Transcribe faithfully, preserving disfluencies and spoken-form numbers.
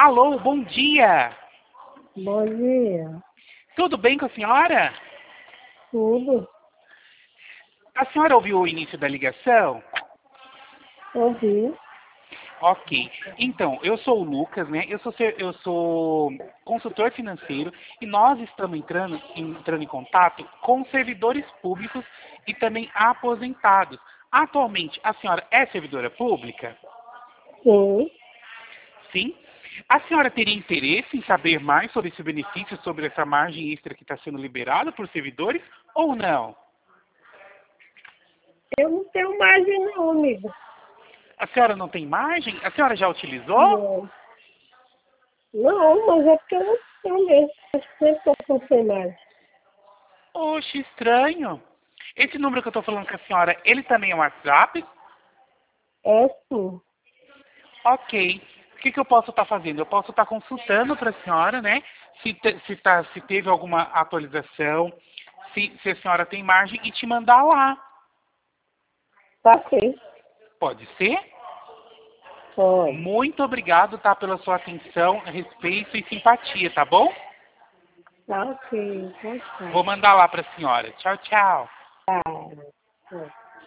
Alô, bom dia. Bom dia. Tudo bem com a senhora? Tudo? A senhora ouviu o início da ligação? Ouvi. Ok. Então, eu sou o Lucas, né? Eu sou, ser- eu sou consultor financeiro e nós estamos entrando, entrando em contato com servidores públicos e também aposentados. Atualmente, a senhora é servidora pública? Sim. Sim. A senhora teria interesse em saber mais sobre esse benefício, sobre essa margem extra que está sendo liberada por servidores ou não? Eu não tenho margem não, amigo. A senhora não tem margem? A senhora já utilizou? Não. Não, mas é porque eu não tenho mesmo. Acho que sempre estou com sem margem. Oxe, estranho. Esse número que eu estou falando com a senhora, ele também é um WhatsApp? É sim. Ok. O que, que eu posso estar fazendo? Eu posso estar consultando para a senhora, né? Se, te- se, tá, se teve alguma atualização, se, se a senhora tem margem e te mandar lá. Tá ok. Pode ser? Pode. Muito obrigado, tá, pela sua atenção, respeito e simpatia, tá bom? Tá ok. Então Vou tá. mandar lá para a senhora. Tchau, tchau. Tá. Tá.